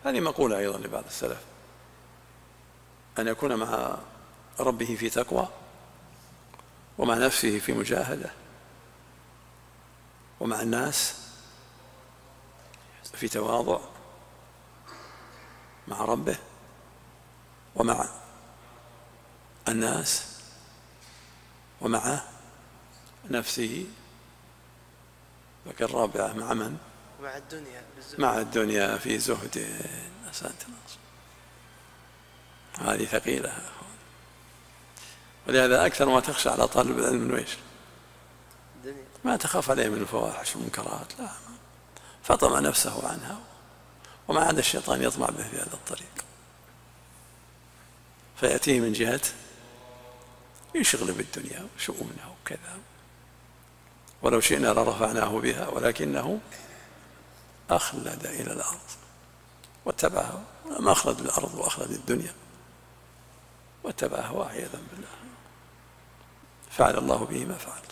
هذه مقولة أيضا لبعض السلف، أن يكون مع ربه في تقوى، ومع نفسه في مجاهدة، ومع الناس في تواضع مع ربه، ومع الناس ومع نفسه. الرابعة مع من؟ مع الدنيا في زهد. أحسنت. هذه ثقيلة، ولهذا أكثر ما تخشى على طالب العلم من ويش؟ ما تخاف عليه من الفواحش والمنكرات، لا، فطمع نفسه عنها، وما عاد الشيطان يطمع به في هذا الطريق، فيأتيه من جهة يشغل بالدنيا وشؤونها وكذا. ولو شئنا لرفعناه بها ولكنه أخلد إلى الأرض واتبعه، ما أخلد الأرض وأخلد الدنيا واتبع هواه عياذا بالله، فعل الله به ما فعل.